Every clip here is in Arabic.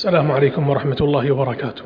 السلام عليكم ورحمة الله وبركاته.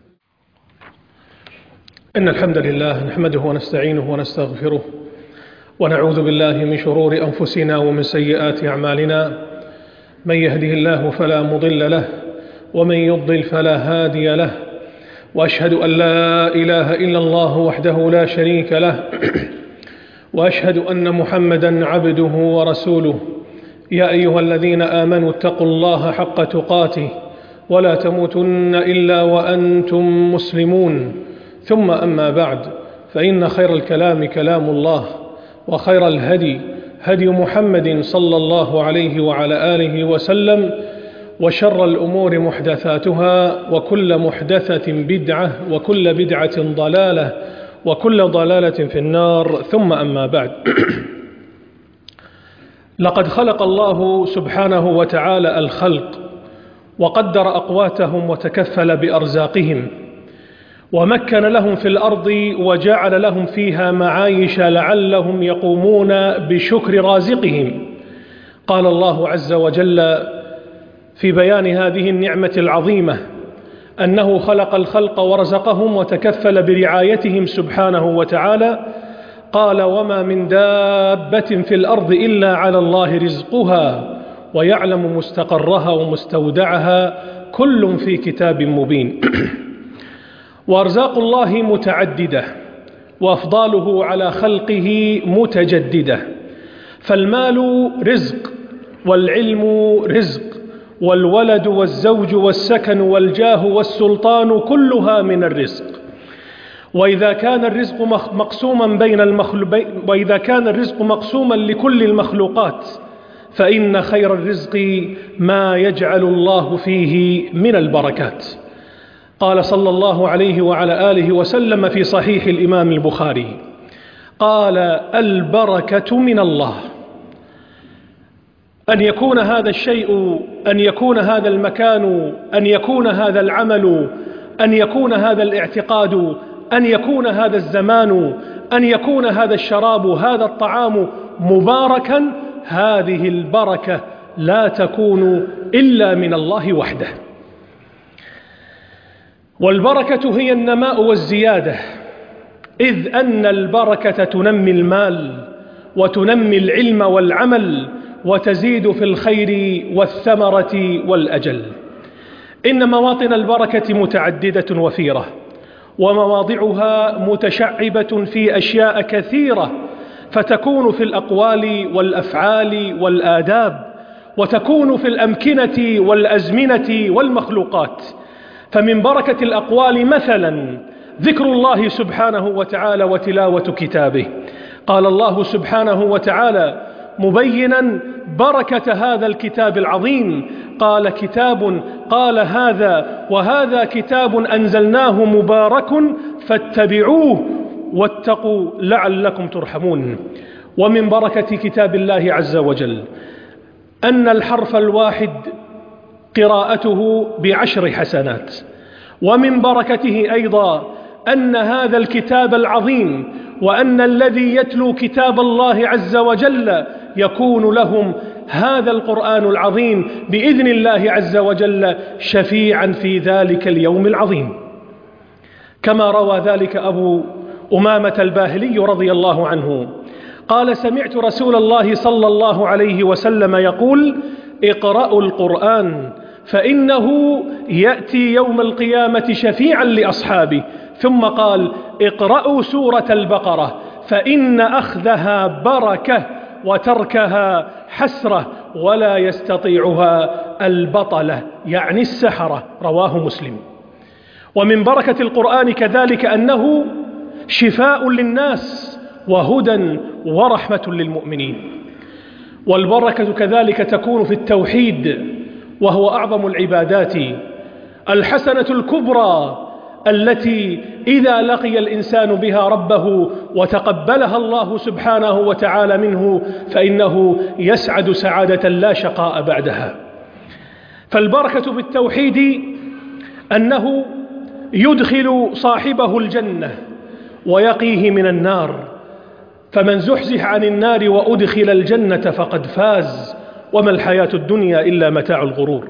إن الحمد لله نحمده ونستعينه ونستغفره ونعوذ بالله من شرور أنفسنا ومن سيئات أعمالنا. من يهده الله فلا مضل له ومن يضلل فلا هادي له، وأشهد أن لا إله إلا الله وحده لا شريك له وأشهد أن محمدا عبده ورسوله. يا أيها الذين آمنوا اتقوا الله حق تقاته ولا تموتن إلا وأنتم مسلمون. ثم أما بعد، فإن خير الكلام كلام الله، وخير الهدي هدي محمد صلى الله عليه وعلى آله وسلم، وشر الأمور محدثاتها، وكل محدثة بدعة، وكل بدعة ضلالة، وكل ضلالة في النار. ثم أما بعد، لقد خلق الله سبحانه وتعالى الخلق وقدر أقواتهم وتكفل بأرزاقهم، ومكن لهم في الأرض وجعل لهم فيها معايش لعلهم يقومون بشكر رازقهم. قال الله عز وجل في بيان هذه النعمة العظيمة أنه خلق الخلق ورزقهم وتكفل برعايتهم سبحانه وتعالى. قال: وما من دابة في الأرض إلا على الله رزقها ويعلم مستقرها ومستودعها كل في كتاب مبين. وأرزاق الله متعددة، وأفضاله على خلقه متجددة. فالمال رزق، والعلم رزق، والولد والزوج والسكن والجاه والسلطان كلها من الرزق. وإذا كان الرزق مقسوما لكل المخلوقات، فإن خير الرزق ما يجعل الله فيه من البركات. قال صلى الله عليه وعلى آله وسلم في صحيح الإمام البخاري: قال: البركة من الله. أن يكون هذا الشيء، أن يكون هذا المكان، أن يكون هذا العمل، أن يكون هذا الاعتقاد، أن يكون هذا الزمان، أن يكون هذا الشراب، هذا الطعام مباركا، هذه البركة لا تكون إلا من الله وحده. والبركة هي النماء والزيادة، إذ أن البركة تنمي المال وتنمي العلم والعمل، وتزيد في الخير والثمرة والأجل. إن مواطن البركة متعددة وفيرة، ومواضعها متشعبة في أشياء كثيرة، فتكون في الأقوال والأفعال والآداب، وتكون في الأمكنة والأزمنة والمخلوقات. فمن بركة الأقوال مثلا ذكر الله سبحانه وتعالى وتلاوة كتابه. قال الله سبحانه وتعالى مبينا بركة هذا الكتاب العظيم: قال كتاب قال هذا وهذا كتاب أنزلناه مبارك فاتبعوه واتقوا لعلكم ترحمون. ومن بركة كتاب الله عز وجل أن الحرف الواحد قراءته ب10 حسنات. ومن بركته أيضا أن هذا الكتاب العظيم، وأن الذي يتلو كتاب الله عز وجل يكون لهم هذا القرآن العظيم بإذن الله عز وجل شفيعا في ذلك اليوم العظيم. كما روى ذلك أبو أمامة الباهلي رضي الله عنه قال: سمعت رسول الله صلى الله عليه وسلم يقول: اقرأوا القرآن فإنه يأتي يوم القيامة شفيعا لأصحابه. ثم قال: اقرأوا سورة البقرة فإن أخذها بركة وتركها حسرة ولا يستطيعها البطلة، يعني السحرة. رواه مسلم. ومن بركة القرآن كذلك أنه شفاء للناس وهدى ورحمة للمؤمنين. والبركة كذلك تكون في التوحيد، وهو أعظم العبادات، الحسنة الكبرى التي إذا لقي الإنسان بها ربه وتقبلها الله سبحانه وتعالى منه فإنه يسعد سعادة لا شقاء بعدها. فالبركة بالتوحيد أنه يدخل صاحبه الجنة ويقيه من النار، فمن زحزح عن النار وأدخل الجنة فقد فاز، وما الحياة الدنيا إلا متاع الغرور.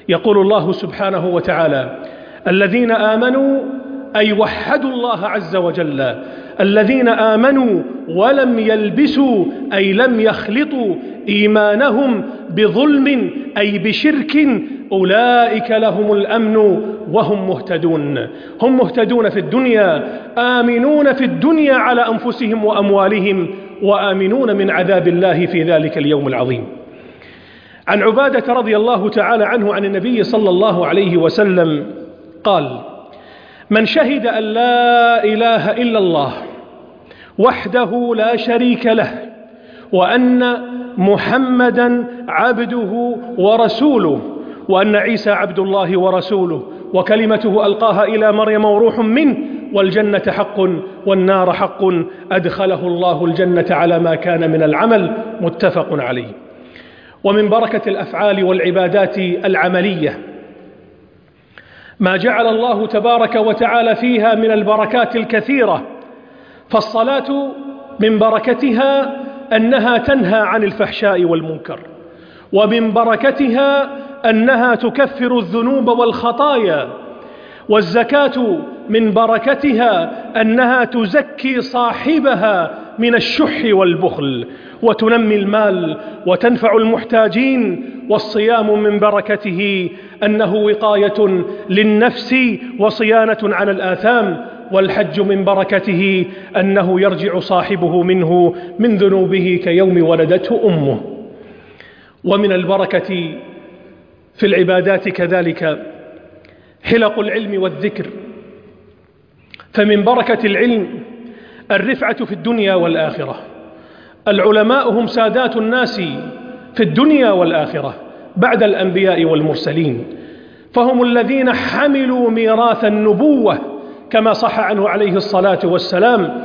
يقول الله سبحانه وتعالى: الذين آمنوا أي وحدوا الله عز وجل، الذين آمنوا ولم يلبسوا أي لم يخلطوا إيمانهم بظلم أي بشرك أولئك لهم الأمن وهم مهتدون. هم مهتدون في الدنيا، آمنون في الدنيا على أنفسهم وأموالهم، وآمنون من عذاب الله في ذلك اليوم العظيم. عن عبادة رضي الله تعالى عنه عن النبي صلى الله عليه وسلم قال: من شهد أن لا إله إلا الله وحده لا شريك له وأن محمدا عبده ورسوله وأن عيسى عبد الله ورسوله وكلمته ألقاها إلى مريم وروح منه والجنة حق والنار حق أدخله الله الجنة على ما كان من العمل، متفق عليه. ومن بركة الأفعال والعبادات العملية ما جعل الله تبارك وتعالى فيها من البركات الكثيرة، فالصلاة من بركتها أنها تنهى عن الفحشاء والمنكر، ومن بركتها أنها تكفر الذنوب والخطايا، والزكاة من بركتها أنها تزكي صاحبها من الشح والبخل وتنمي المال وتنفع المحتاجين، والصيام من بركته أنه وقاية للنفس وصيانة عن الآثام، والحج من بركته أنه يرجع صاحبه منه من ذنوبه كيوم ولدته أمه. ومن البركة في العبادات كذلك حلق العلم والذكر، فمن بركة العلم الرفعة في الدنيا والآخرة. العلماء هم سادات الناس في الدنيا والآخرة بعد الأنبياء والمرسلين، فهم الذين حملوا ميراث النبوة، كما صح عنه عليه الصلاة والسلام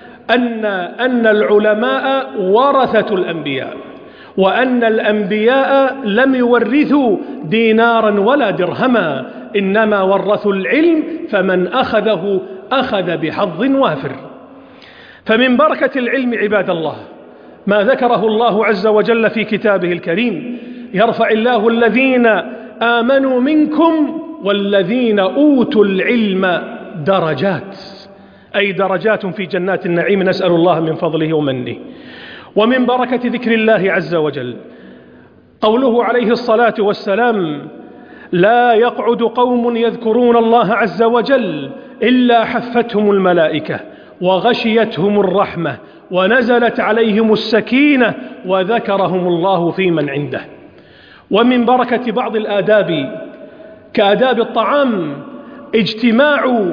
أن العلماء ورثة الأنبياء، وأن الأنبياء لم يورثوا دينارا ولا درهما، إنما ورثوا العلم، فمن أخذه أخذ بحظ وافر. فمن بركة العلم عباد الله ما ذكره الله عز وجل في كتابه الكريم: يرفع الله الذين آمنوا منكم والذين أوتوا العلم درجات، أي درجات في جنات النعيم، نسأل الله من فضله ومنه. ومن بركة ذكر الله عز وجل قوله عليه الصلاة والسلام: لا يقعد قوم يذكرون الله عز وجل إلا حفتهم الملائكة وغشيتهم الرحمة ونزلت عليهم السكينة وذكرهم الله في من عنده. ومن بركة بعض الآداب كآداب الطعام اجتماع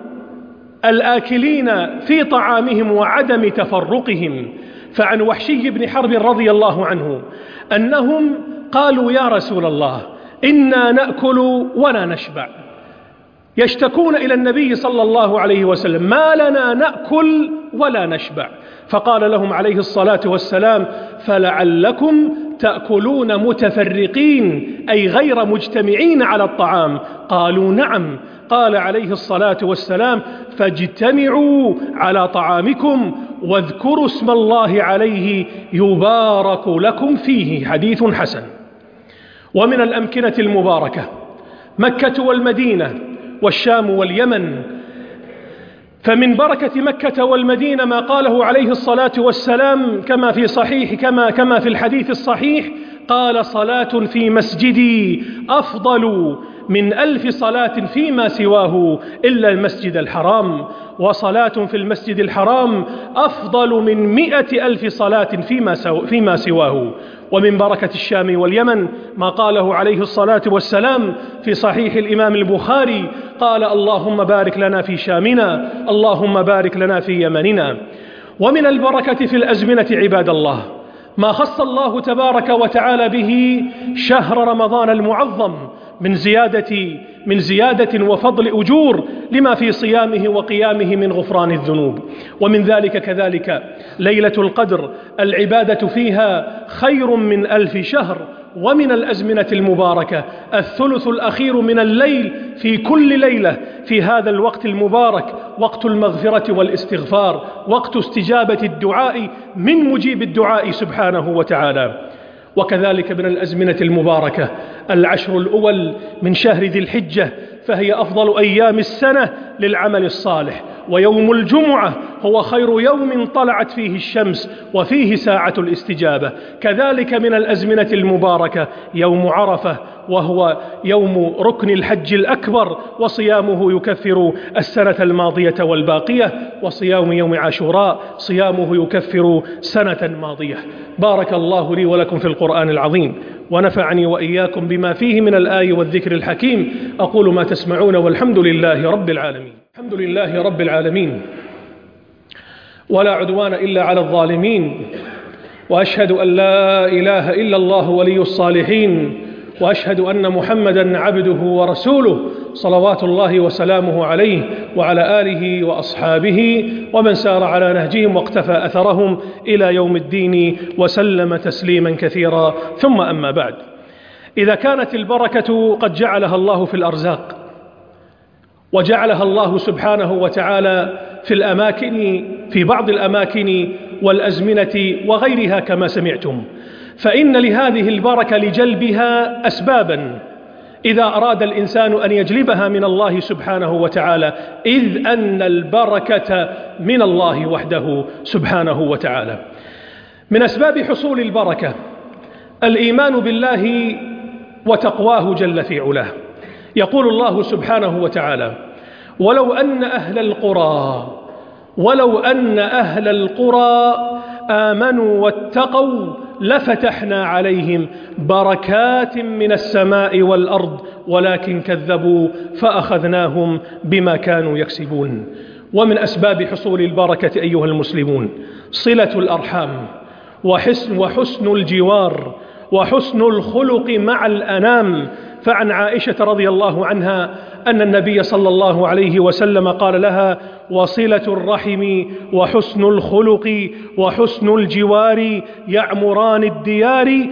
الآكلين في طعامهم وعدم تفرقهم، فعن وحشي بن حرب رضي الله عنه أنهم قالوا: يا رسول الله، إنا نأكل ولا نشبع، يشتكون إلى النبي صلى الله عليه وسلم: ما لنا نأكل ولا نشبع؟ فقال لهم عليه الصلاة والسلام: فلعلكم تأكلون متفرقين، أي غير مجتمعين على الطعام. قالوا: نعم. قال عليه الصلاة والسلام: فاجتمعوا على طعامكم واذكروا اسم الله عليه يبارك لكم فيه. حديث حسن. ومن الأمكنة المباركة مكة والمدينة والشام واليمن، فمن بركة مكة والمدينة ما قاله عليه الصلاة والسلام كما في الحديث الصحيح: قال: صلاة في مسجدي أفضل من 1000 صلاة فيما سواه إلا المسجد الحرام، وصلاة في المسجد الحرام أفضل من 100,000 صلاة فيما سواه. ومن بركة الشام واليمن ما قاله عليه الصلاة والسلام في صحيح الإمام البخاري: قال: اللهم بارك لنا في شامنا، اللهم بارك لنا في يمننا. ومن البركة في الأزمنة عباد الله ما خص الله تبارك وتعالى به شهر رمضان المعظم من زيادة وفضل أجور لما في صيامه وقيامه من غفران الذنوب. ومن ذلك كذلك ليلة القدر، العبادة فيها خير من 1000 شهر. ومن الأزمنة المباركة الثلث الأخير من الليل في كل ليلة، في هذا الوقت المبارك وقت المغفرة والاستغفار، وقت استجابة الدعاء من مجيب الدعاء سبحانه وتعالى. وكذلك من الأزمنة المباركة العشر الأول من شهر ذي الحجة، فهي أفضل أيام السنة للعمل الصالح، ويوم الجمعة هو خير يوم طلعت فيه الشمس وفيه ساعة الاستجابة. كذلك من الأزمنة المباركة يوم عرفة، وهو يوم ركن الحج الأكبر، وصيامه يكفر السنة الماضية والباقية، وصيام يوم عاشوراء صيامه يكفر سنة ماضية. بارك الله لي ولكم في القرآن العظيم، ونفعني وإياكم بما فيه من الآي والذكر الحكيم. أقول ما تسمعون، والحمد لله رب العالمين. الحمد لله رب العالمين، ولا عدوان إلا على الظالمين، وأشهد أن لا إله إلا الله ولي الصالحين، وأشهد أن محمدًا عبده ورسوله، صلوات الله وسلامه عليه وعلى آله وأصحابه ومن سار على نهجهم واقتفى أثرهم إلى يوم الدين، وسلم تسليما كثيرا. ثم أما بعد، إذا كانت البركة قد جعلها الله في الأرزاق، وجعلها الله سبحانه وتعالى في بعض الأماكن والأزمنة وغيرها كما سمعتم، فإن لهذه البركة لجلبها أسبابا إذا أراد الإنسان أن يجلبها من الله سبحانه وتعالى، إذ أن البركة من الله وحده سبحانه وتعالى. من أسباب حصول البركة الإيمان بالله وتقواه جل في علاه. يقول الله سبحانه وتعالى: ولو أن أهل القرى آمنوا واتقوا لفتحنا عليهم بركات من السماء والأرض ولكن كذبوا فأخذناهم بما كانوا يكسبون. ومن أسباب حصول البركة أيها المسلمون صلة الأرحام، وحسن الجوار، وحسن الخلق مع الأنام. فعن عائشة رضي الله عنها أن النبي صلى الله عليه وسلم قال لها: وصلة الرحم وحسن الخلق وحسن الجوار يعمران الديار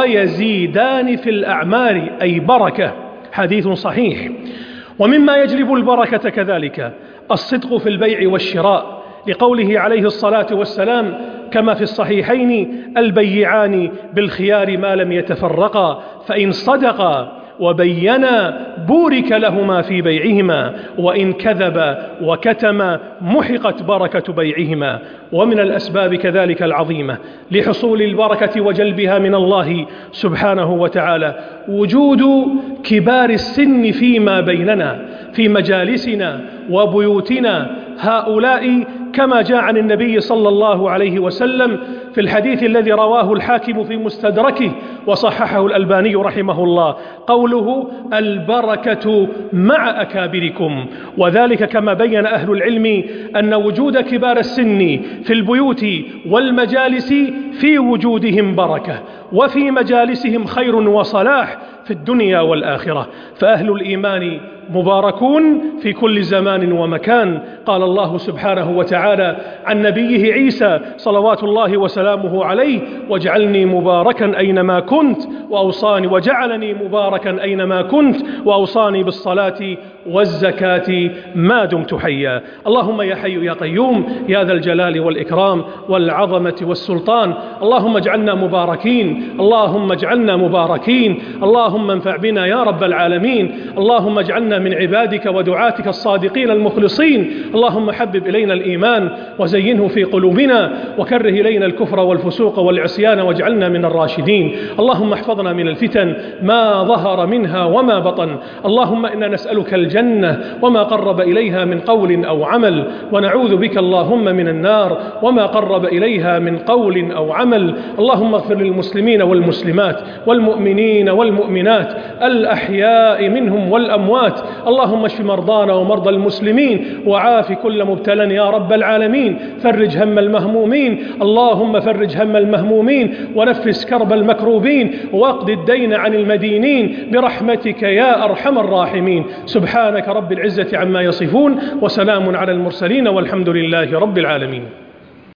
ويزيدان في الأعمار، أي بركة. حديث صحيح. ومما يجلب البركة كذلك الصدق في البيع والشراء، لقوله عليه الصلاة والسلام كما في الصحيحين: البيعان بالخيار ما لم يتفرقا، فإن صدقا وبينا بورك لهما في بيعهما، وإن كذبا وكتما محقت بركة بيعهما. ومن الأسباب كذلك العظيمة لحصول البركة وجلبها من الله سبحانه وتعالى وجود كبار السن فيما بيننا في مجالسنا وبيوتنا. هؤلاء كما جاء عن النبي صلى الله عليه وسلم في الحديث الذي رواه الحاكم في مستدركه وصححه الألباني رحمه الله، قوله: البركة مع أكابركم. وذلك كما بين أهل العلم أن وجود كبار السن في البيوت والمجالس في وجودهم بركة، وفي مجالسهم خير وصلاح في الدنيا والآخرة. فأهل الإيمان مباركون في كل زمان ومكان. قال الله سبحانه وتعالى عن نبيه عيسى صلوات الله وسلامه عليه: واجعلني مباركا أينما كنت وجعلني مباركا أينما كنت وأوصاني بالصلاة والزكاة ما دمت حيا. اللهم يا حي يا قيوم يا ذا الجلال والإكرام والعظمة والسلطان، اللهم اجعلنا مباركين، اللهم اجعلنا مباركين، اللهم انفع بنا يا رب العالمين. اللهم اجعلنا من عبادك ودعاتك الصادقين المخلصين. اللهم حبب إلينا الإيمان وزينه في قلوبنا، وكره إلينا الكفر والفسوق والعصيان واجعلنا من الراشدين. اللهم احفظنا من الفتن ما ظهر منها وما بطن. اللهم إنا نسألك الجنة وما قرب إليها من قول أو عمل، ونعوذ بك اللهم من النار وما قرب إليها من قول أو عمل. اللهم اغفر للمسلمين والمسلمات والمؤمنين والمؤمنات الأحياء منهم والأموات. اللهم اشف مرضانا ومرضى المسلمين، وعاف كل مبتلى يا رب العالمين. فرج هم المهمومين، اللهم فرج هم المهمومين، ونفس كرب المكروبين، واقض الدين عن المدينين برحمتك يا أرحم الراحمين. سبحانك رب العزة عما يصفون، وسلام على المرسلين، والحمد لله رب العالمين.